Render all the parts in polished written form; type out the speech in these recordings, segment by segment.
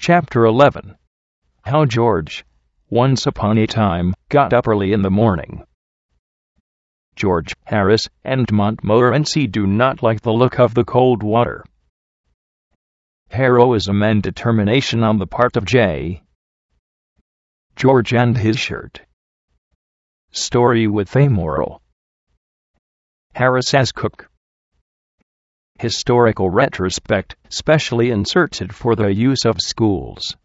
Chapter 11. How George, once upon a time, got up early in the morning. George Harris and Montmorency do not like the look of the cold water. Heroism and determination on the part of J. George and his shirt. Story with a moral. Harris as cook. Historical retrospect, specially inserted for the use of schools.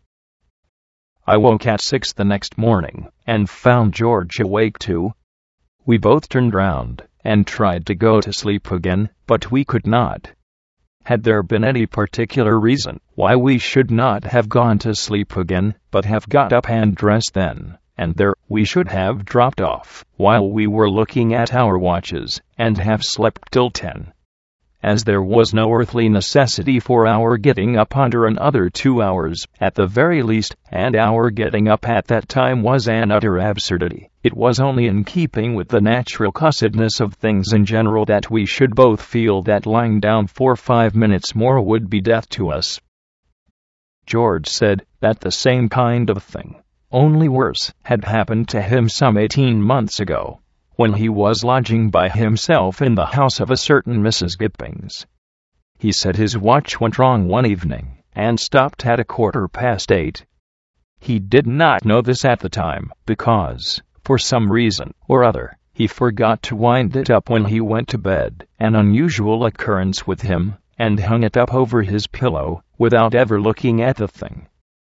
I woke at 6 the next morning, and found George awake too. We both turned round, and tried to go to sleep again, but we could not. Had there been any particular reason why we should not have gone to sleep again, but have got up and dressed then and there, we should have dropped off while we were looking at our watches, and have slept till 10. As there was no earthly necessity for our getting up under another 2 hours, at the very least, and our getting up at that time was an utter absurdity. It was only in keeping with the natural cussedness of things in general that we should both feel that lying down for 5 minutes more would be death to us. George said that the same kind of thing, only worse, had happened to him some 18 months ago, when he was lodging by himself in the house of a certain Mrs. Gippings. He said his watch went wrong one evening, and stopped at 8:15. He did not know this at the time, because, for some reason or other, he forgot to wind it up when he went to bed, an unusual occurrence with him, and hung it up over his pillow, without ever looking at the thing.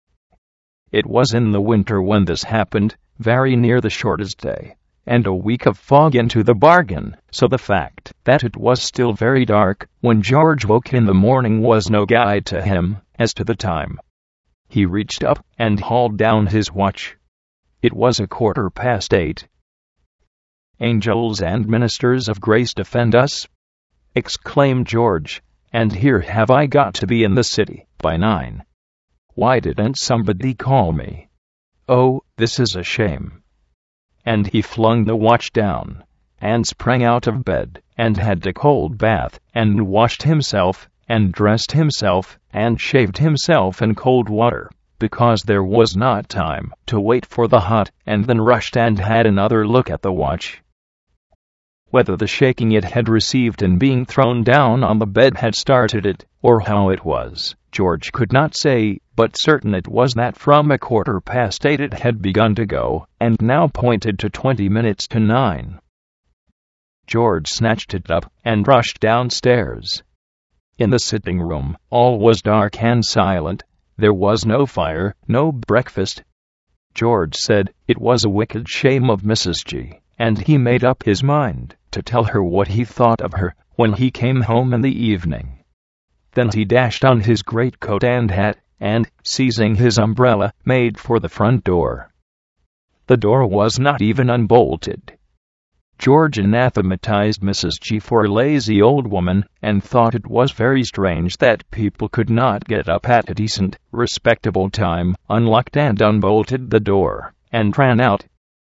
It was in the winter when this happened, very near the shortest day, and a week of fog into the bargain, so the fact that it was still very dark when George woke in the morning was no guide to him as to the time. He reached up and hauled down his watch. It was 8:15. "Angels and ministers of grace defend us!" exclaimed George, "and here have I got to be in the city by 9. Why didn't somebody call me? Oh, this is a shame." And he flung the watch down, and sprang out of bed, and had a cold bath, and washed himself, and dressed himself, and shaved himself in cold water, because there was not time to wait for the hot, and then rushed and had another look at the watch. Whether the shaking it had received in being thrown down on the bed had started it, or how it was, George could not say, but certain it was that from 8:15 it had begun to go, and now pointed to 20 minutes to 9. George snatched it up, and rushed downstairs. In the sitting room, all was dark and silent. There was no fire, no breakfast. George said it was a wicked shame of Mrs. G., and he made up his mind to tell her what he thought of her when he came home in the evening. Then he dashed on his greatcoat and hat, and, seizing his umbrella, made for the front door. The door was not even unbolted. George anathematized Mrs. G. for a lazy old woman, and thought it was very strange that people could not get up at a decent, respectable time, unlocked and unbolted the door, and ran out.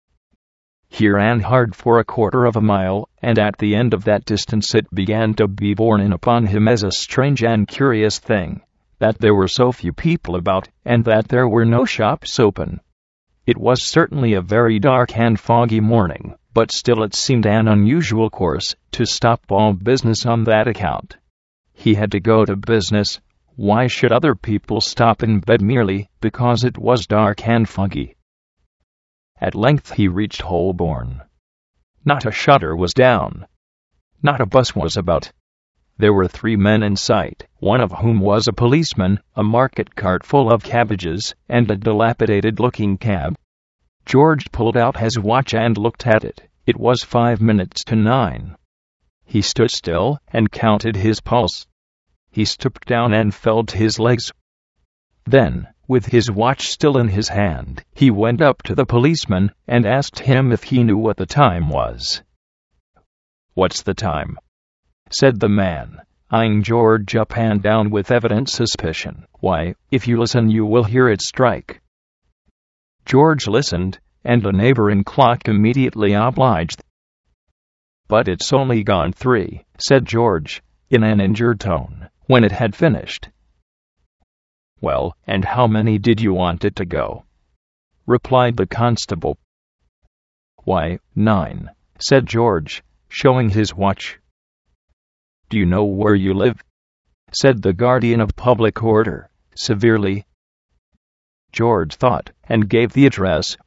He ran hard for 1/4 mile, and at the end of that distance it began to be borne in upon him as a strange and curious thing, that there were so few people about, and that there were no shops open. It was certainly a very dark and foggy morning, but still it seemed an unusual course to stop all business on that account. He had to go to business. Why should other people stop in bed merely because it was dark and foggy? At length he reached Holborn. Not a shutter was down. Not a bus was about. There were 3 men in sight, one of whom was a policeman, a market cart full of cabbages, and a dilapidated-looking cab. George pulled out his watch and looked at it. It was 5 minutes to 9. He stood still and counted his pulse. He stooped down and felt his legs. Then, with his watch still in his hand, he went up to the policeman and asked him if he knew what the time was. "What's the time?" said the man, eyeing George up and down with evident suspicion. "Why, if you listen you will hear it strike." George listened, and a neighboring clock immediately obliged. "But it's only gone 3, said George, in an injured tone, when it had finished. "Well, and how many did you want it to go?" replied the constable. "Why, 9, said George, showing his watch. "Do you know where you live?" said the guardian of public order, severely. George thought, and gave the address.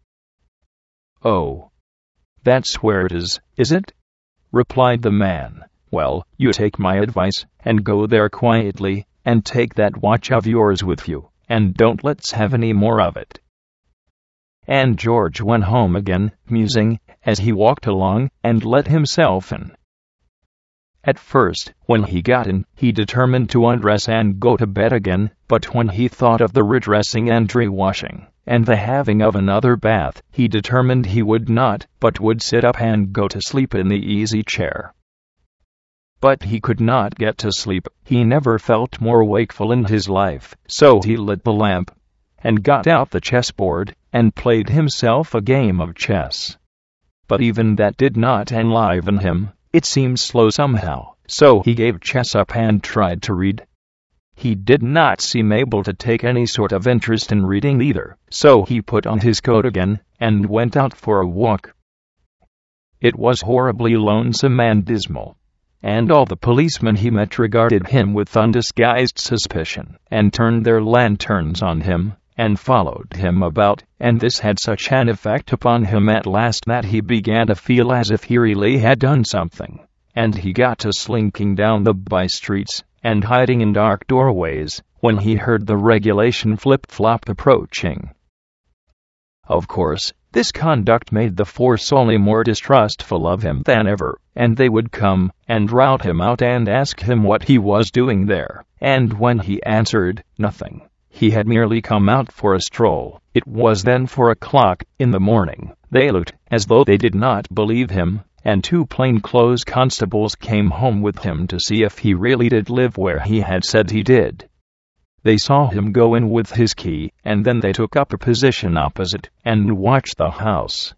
"Oh, that's where it is it?" replied the man. "Well, you take my advice, and go there quietly, and take that watch of yours with you, and don't let's have any more of it." And George went home again, musing, as he walked along, and let himself in. At first, when he got in, he determined to undress and go to bed again, but when he thought of the redressing and rewashing, and the having of another bath, he determined he would not, but would sit up and go to sleep in the easy chair. But he could not get to sleep. He never felt more wakeful in his life, so he lit the lamp, and got out the chessboard, and played himself a game of chess. But even that did not enliven him. It seemed slow somehow, so he gave chess up and tried to read. He did not seem able to take any sort of interest in reading either, so he put on his coat again, and went out for a walk. It was horribly lonesome and dismal, and all the policemen he met regarded him with undisguised suspicion, and turned their lanterns on him, and followed him about, and this had such an effect upon him at last that he began to feel as if he really had done something, and he got to slinking down the by-streets, and hiding in dark doorways, when he heard the regulation flip-flop approaching. Of course, this conduct made the force only more distrustful of him than ever, and they would come and rout him out and ask him what he was doing there, and when he answered nothing, he had merely come out for a stroll. It was then 4 o'clock in the morning. They looked as though they did not believe him, and 2 plainclothes constables came home with him to see if he really did live where he had said he did. They saw him go in with his key, and then they took up a position opposite, and watched the house.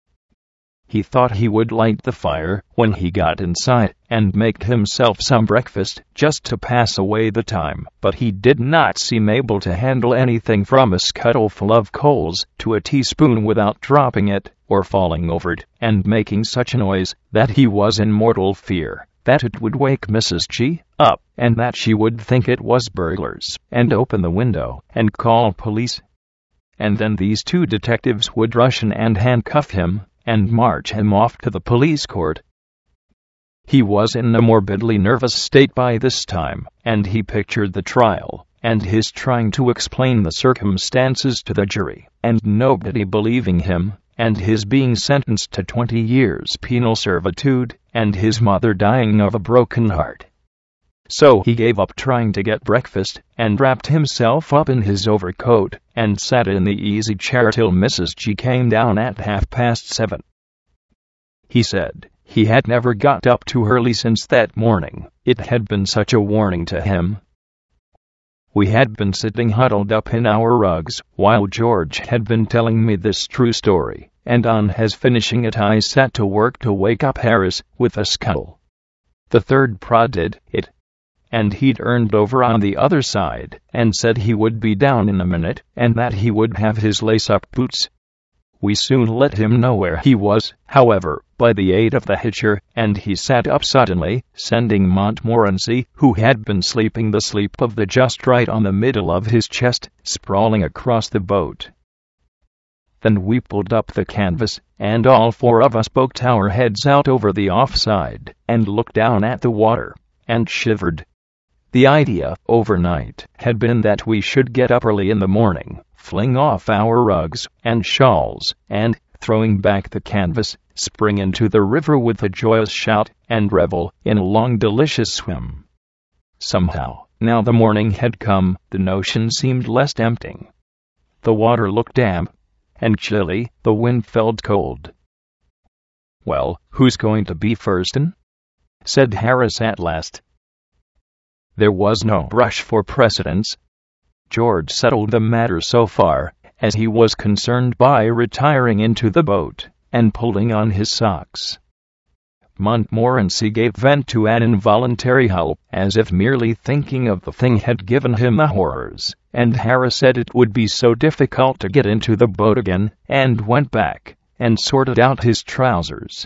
He thought he would light the fire when he got inside, and make himself some breakfast, just to pass away the time, but he did not seem able to handle anything from a scuttleful of coals to a teaspoon without dropping it, or falling over it, and making such a noise, that he was in mortal fear that it would wake Mrs. G up, and that she would think it was burglars, and open the window, and call police. And then these 2 detectives would rush in and handcuff him, and march him off to the police court. He was in a morbidly nervous state by this time, and he pictured the trial, and his trying to explain the circumstances to the jury, and nobody believing him, and his being sentenced to 20 years penal servitude, and his mother dying of a broken heart. So he gave up trying to get breakfast, and wrapped himself up in his overcoat, and sat in the easy chair till Mrs. G came down at 7:30. He said he had never got up too early since that morning. It had been such a warning to him. We had been sitting huddled up in our rugs, while George had been telling me this true story, and on his finishing it I set to work to wake up Harris with a scuttle. The third prod did it, and he'd earned over on the other side, and said he would be down in a minute, and that he would have his lace-up boots. We soon let him know where he was, however, by the aid of the hitcher, and he sat up suddenly, sending Montmorency, who had been sleeping the sleep of the just right on the middle of his chest, sprawling across the boat. Then we pulled up the canvas, and all 4 of us poked our heads out over the offside, and looked down at the water, and shivered. The idea, overnight, had been that we should get up early in the morning, fling off our rugs and shawls, and, throwing back the canvas, spring into the river with a joyous shout, and revel in a long delicious swim. Somehow, now the morning had come, the notion seemed less tempting. The water looked damp and chilly, the wind felt cold. "Well, who's going to be first?" said Harris at last. There was no rush for precedence. George settled the matter so far as he was concerned by retiring into the boat and pulling on his socks. Montmorency gave vent to an involuntary howl, as if merely thinking of the thing had given him the horrors, and Harris said it would be so difficult to get into the boat again, and went back and sorted out his trousers.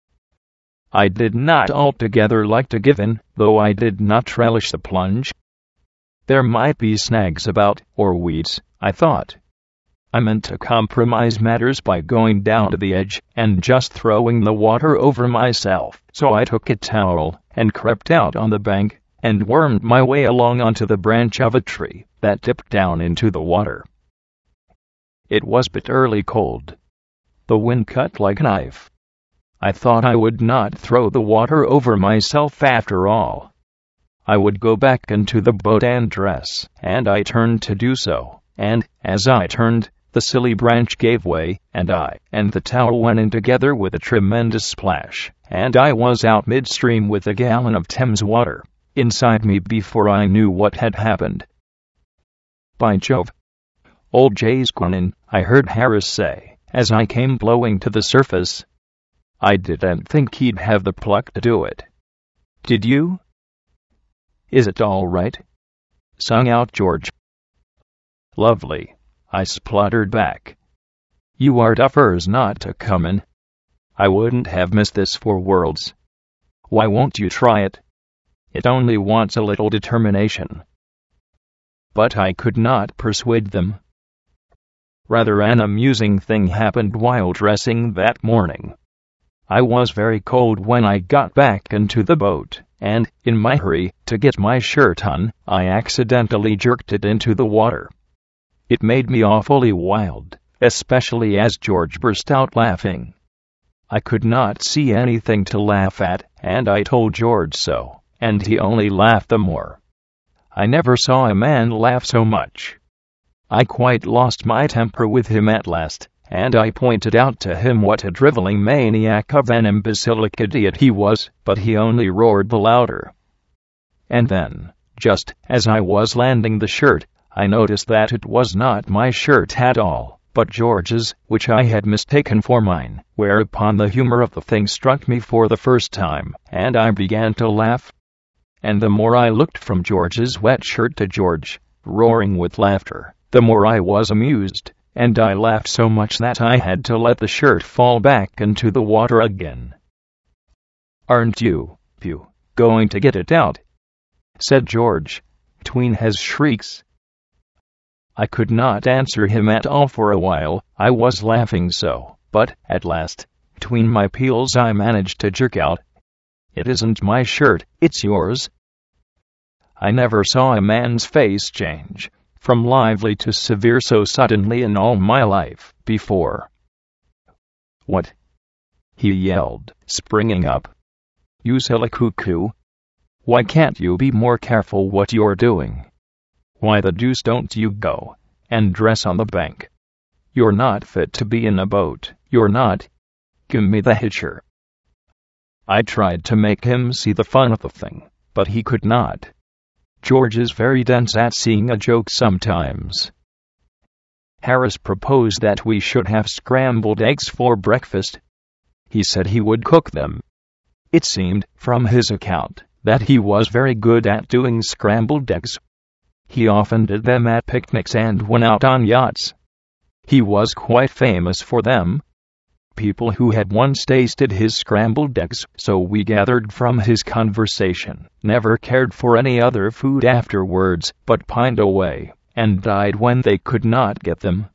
I did not altogether like to give in, though I did not relish the plunge. There might be snags about, or weeds, I thought. I meant to compromise matters by going down to the edge and just throwing the water over myself, so I took a towel and crept out on the bank and wormed my way along onto the branch of a tree that dipped down into the water. It was bitterly cold. The wind cut like a knife. I thought I would not throw the water over myself after all. I would go back into the boat and dress, and I turned to do so, and, as I turned, the silly branch gave way, and I and the towel went in together with a tremendous splash, and I was out midstream with a gallon of Thames water inside me before I knew what had happened. "By Jove! Old Jay's gone in," I heard Harris say, as I came blowing to the surface. "I didn't think he'd have the pluck to do it. Did you?" "Is it all right?" sung out George. "Lovely," I spluttered back. "You are duffers not to come in. I wouldn't have missed this for worlds. Why won't you try it? It only wants a little determination." But I could not persuade them. Rather an amusing thing happened while dressing that morning. I was very cold when I got back into the boat, and, in my hurry to get my shirt on, I accidentally jerked it into the water. It made me awfully wild, especially as George burst out laughing. I could not see anything to laugh at, and I told George so, and he only laughed the more. I never saw a man laugh so much. I quite lost my temper with him at last, and I pointed out to him what a driveling maniac of an imbecilic idiot he was, but he only roared the louder. And then, just as I was landing the shirt, I noticed that it was not my shirt at all, but George's, which I had mistaken for mine, whereupon the humor of the thing struck me for the first time, and I began to laugh. And the more I looked from George's wet shirt to George, roaring with laughter, the more I was amused, and I laughed so much that I had to let the shirt fall back into the water again. "Aren't you, Pew, going to get it out?" said George, between his shrieks. I could not answer him at all for a while, I was laughing so, but, at last, between my peals I managed to jerk out, "It isn't my shirt, it's yours." I never saw a man's face change from lively to severe so suddenly in all my life before. "What?" he yelled, springing up. "You silly cuckoo! Why can't you be more careful what you're doing? Why the deuce don't you go and dress on the bank? You're not fit to be in a boat, you're not. Give me the hitcher." I tried to make him see the fun of the thing, but he could not. George is very dense at seeing a joke sometimes. Harris proposed that we should have scrambled eggs for breakfast. He said he would cook them. It seemed, from his account, that he was very good at doing scrambled eggs. He often did them at picnics and went out on yachts. He was quite famous for them. People who had once tasted his scrambled eggs, so we gathered from his conversation, never cared for any other food afterwards, but pined away, and died when they could not get them.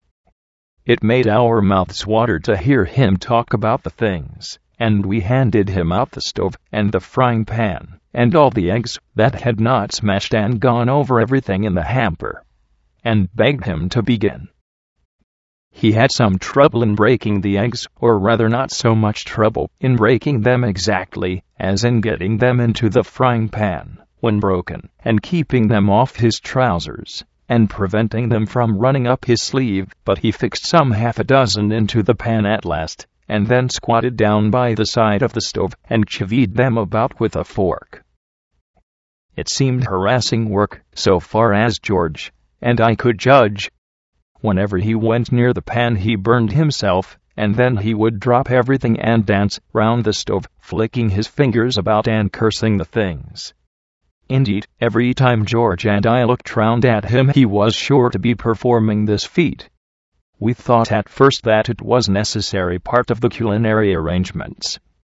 It made our mouths water to hear him talk about the things, and we handed him out the stove, and the frying pan, and all the eggs that had not smashed and gone over everything in the hamper, and begged him to begin. He had some trouble in breaking the eggs, or rather not so much trouble in breaking them exactly, as in getting them into the frying pan, when broken, and keeping them off his trousers, and preventing them from running up his sleeve, but he fixed some half a dozen into the pan at last, and then squatted down by the side of the stove, and chivied them about with a fork. It seemed harassing work, so far as George and I could judge. Whenever he went near the pan he burned himself, and then he would drop everything and dance round the stove, flicking his fingers about and cursing the things. Indeed, every time George and I looked round at him he was sure to be performing this feat. We thought at first that it was necessary part of the culinary arrangements.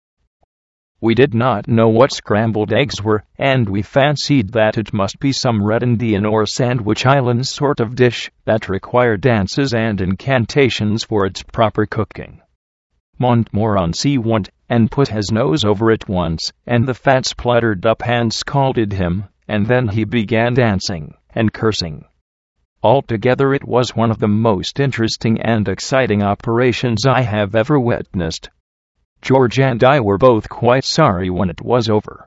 We did not know what scrambled eggs were, and we fancied that it must be some Red Indian or Sandwich Islands sort of dish that required dances and incantations for its proper cooking. Montmorency went and put his nose over it once, and the fat spluttered up and scalded him, and then he began dancing and cursing. Altogether it was one of the most interesting and exciting operations I have ever witnessed. George and I were both quite sorry when it was over.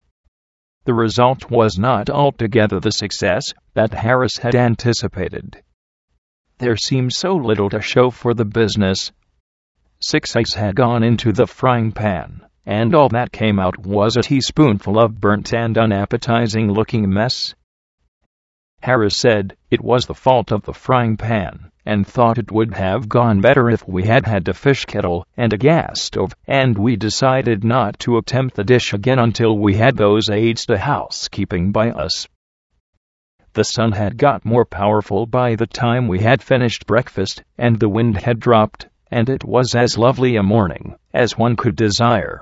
The result was not altogether the success that Harris had anticipated. There seemed so little to show for the business. 6 eggs had gone into the frying pan, and all that came out was a teaspoonful of burnt and unappetizing-looking mess. Harris said it was the fault of the frying pan, and thought it would have gone better if we had had a fish kettle and a gas stove, and we decided not to attempt the dish again until we had those aids to housekeeping by us. The sun had got more powerful by the time we had finished breakfast, and the wind had dropped, and it was as lovely a morning as one could desire.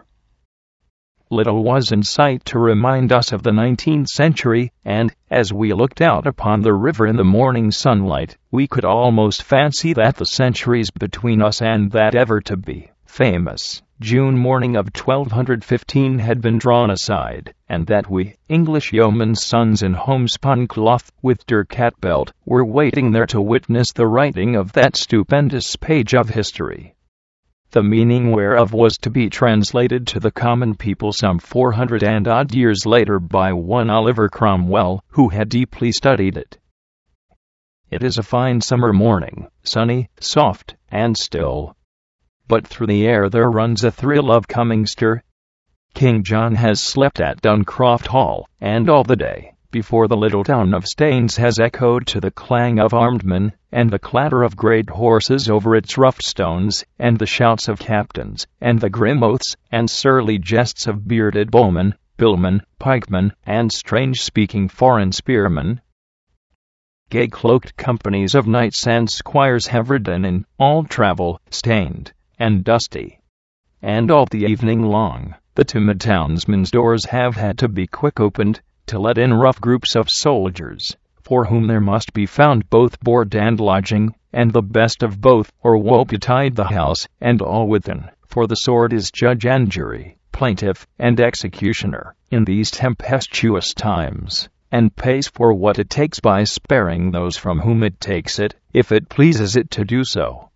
Little was in sight to remind us of the 19th century, and, as we looked out upon the river in the morning sunlight, we could almost fancy that the centuries between us and that ever-to-be famous June morning of 1215 had been drawn aside, and that we, English yeomen's sons in homespun cloth with dirk hat belt, were waiting there to witness the writing of that stupendous page of history, the meaning whereof was to be translated to the common people some 400 and odd years later by one Oliver Cromwell, who had deeply studied it. It is a fine summer morning, sunny, soft, and still. But through the air there runs a thrill of coming stir. King John has slept at Duncroft Hall, and all the day before the little town of Staines has echoed to the clang of armed men, and the clatter of great horses over its rough stones, and the shouts of captains, and the grim oaths and surly jests of bearded bowmen, billmen, pikemen, and strange-speaking foreign spearmen. Gay-cloaked companies of knights and squires have ridden in all travel, stained and dusty. And all the evening long, the timid townsmen's doors have had to be quick opened, to let in rough groups of soldiers, for whom there must be found both board and lodging, and the best of both, or woe betide the house and all within, for the sword is judge and jury, plaintiff and executioner, in these tempestuous times, and pays for what it takes by sparing those from whom it takes it, if it pleases it to do so.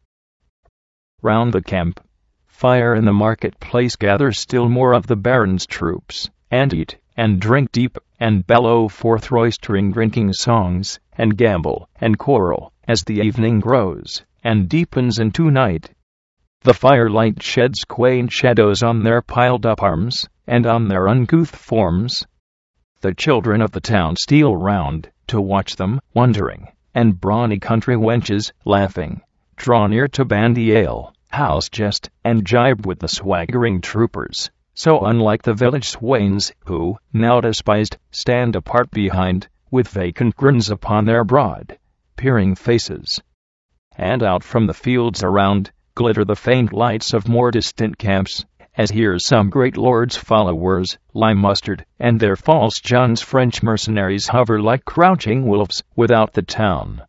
Round the camp fire in the market-place gather still more of the baron's troops, and eat and drink deep, and bellow forth roistering drinking songs, and gambol and quarrel, as the evening grows and deepens into night. The firelight sheds quaint shadows on their piled-up arms, and on their uncouth forms. The children of the town steal round, to watch them, wondering, and brawny country wenches, laughing, draw near to bandy ale, house jest, and jibe with the swaggering troopers, so unlike the village swains, who, now despised, stand apart behind, with vacant grins upon their broad, peering faces. And out from the fields around, glitter the faint lights of more distant camps, as here some great lord's followers lie mustered, and their false John's French mercenaries hover like crouching wolves without the town.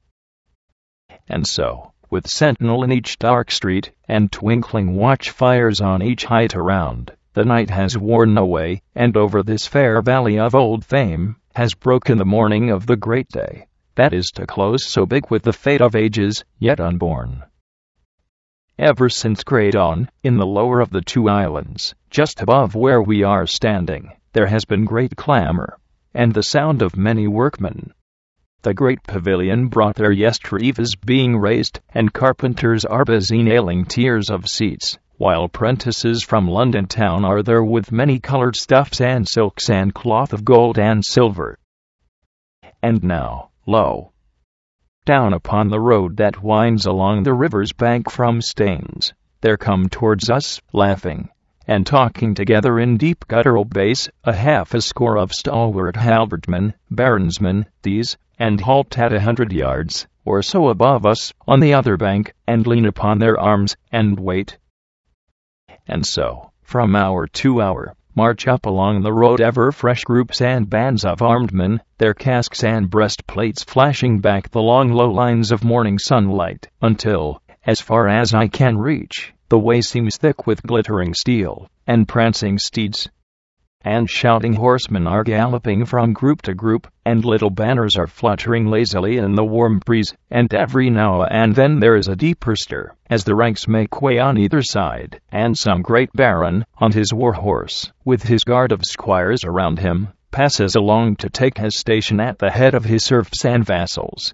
And so, with sentinel in each dark street, and twinkling watch-fires on each height around, the night has worn away, and over this fair valley of old fame has broken the morning of the great day, that is to close so big with the fate of ages yet unborn. Ever since grey dawn, in the lower of the two islands, just above where we are standing, there has been great clamor, and the sound of many workmen. The great pavilion brought their yestereve is being raised, and carpenters are busy nailing tiers of seats, while prentices from London town are there with many-colored stuffs and silks and cloth of gold and silver. And now, lo! Down upon the road that winds along the river's bank from Staines, there come towards us, laughing and talking together in deep guttural bass, half a score of stalwart halbertmen, baronsmen, these, and halt at 100 yards or so above us on the other bank, and lean upon their arms, and wait. And so, from hour to hour, march up along the road ever fresh groups and bands of armed men, their casques and breastplates flashing back the long low lines of morning sunlight, until, as far as I can reach, the way seems thick with glittering steel, and prancing steeds. And shouting horsemen are galloping from group to group, and little banners are fluttering lazily in the warm breeze, and every now and then there is a deeper stir, as the ranks make way on either side, and some great baron, on his war horse, with his guard of squires around him, passes along to take his station at the head of his serfs and vassals.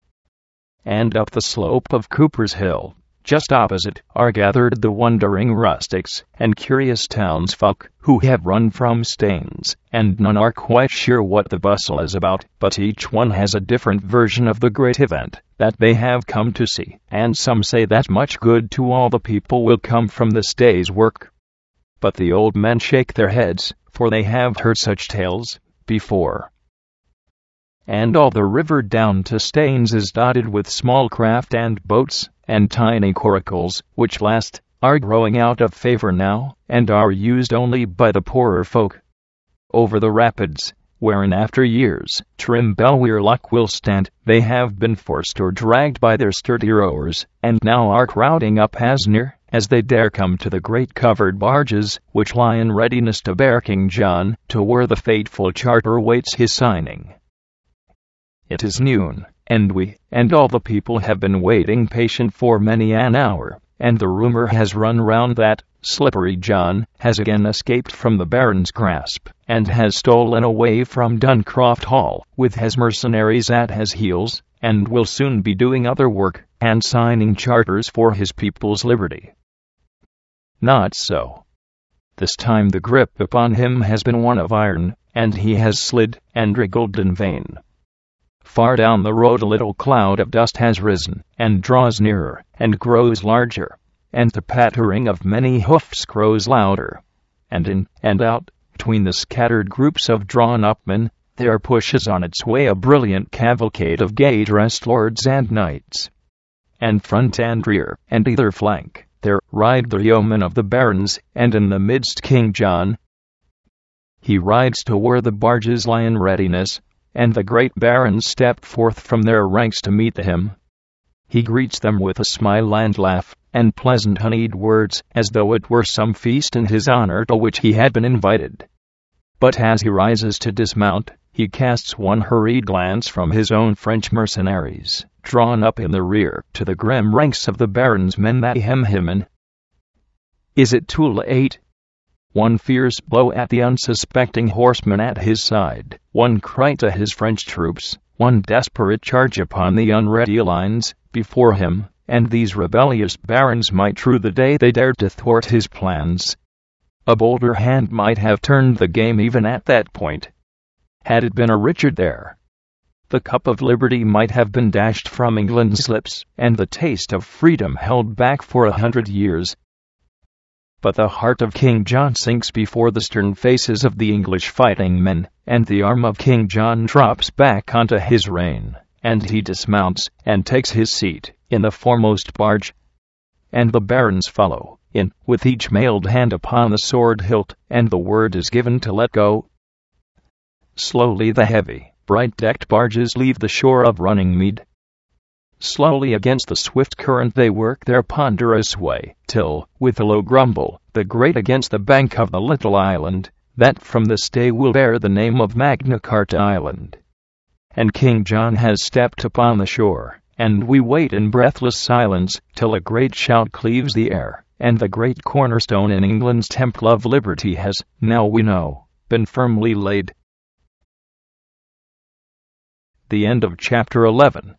And up the slope of Cooper's Hill, just opposite, are gathered the wondering rustics and curious townsfolk who have run from Staines, and none are quite sure what the bustle is about, but each one has a different version of the great event that they have come to see, and some say that much good to all the people will come from this day's work. But the old men shake their heads, for they have heard such tales before. And all the river down to Staines is dotted with small craft and boats, and tiny coracles, which last are growing out of favor now, and are used only by the poorer folk. Over the rapids, where in after years trim Belweir Loch will stand, they have been forced or dragged by their sturdy rowers, and now are crowding up as near as they dare come to the great covered barges, which lie in readiness to bear King John to where the fateful charter waits his signing. It is noon, and we and all the people have been waiting patient for many an hour, and the rumor has run round that Slippery John has again escaped from the baron's grasp, and has stolen away from Duncroft Hall, with his mercenaries at his heels, and will soon be doing other work, and signing charters for his people's liberty. Not so. This time the grip upon him has been one of iron, and he has slid and wriggled in vain. Far down the road a little cloud of dust has risen, and draws nearer, and grows larger, and the pattering of many hoofs grows louder. And in and out, between the scattered groups of drawn-up men, there pushes on its way a brilliant cavalcade of gay-dressed lords and knights. And front and rear, and either flank, there ride the yeomen of the barons, and in the midst King John. He rides to where the barges lie in readiness, and the great barons step forth from their ranks to meet him. He greets them with a smile and laugh, and pleasant honeyed words, as though it were some feast in his honor to which he had been invited. But as he rises to dismount, he casts one hurried glance from his own French mercenaries, drawn up in the rear, to the grim ranks of the barons' men that hem him in. Is it too late? One fierce blow at the unsuspecting horseman at his side, one cry to his French troops, one desperate charge upon the unready lines before him, and these rebellious barons might rue the day they dared to thwart his plans. A bolder hand might have turned the game even at that point. Had it been a Richard there, the cup of liberty might have been dashed from England's lips, and the taste of freedom held back for 100 years. But the heart of King John sinks before the stern faces of the English fighting men, and the arm of King John drops back onto his rein, and he dismounts and takes his seat in the foremost barge. And the barons follow in, with each mailed hand upon the sword hilt, and the word is given to let go. Slowly the heavy, bright-decked barges leave the shore of Runningmead. Slowly against the swift current they work their ponderous way, till, with a low grumble, they grate against the bank of the little island, that from this day will bear the name of Magna Carta Island. And King John has stepped upon the shore, and we wait in breathless silence, till a great shout cleaves the air, and the great cornerstone in England's Temple of Liberty has, now we know, been firmly laid. The end of chapter 11.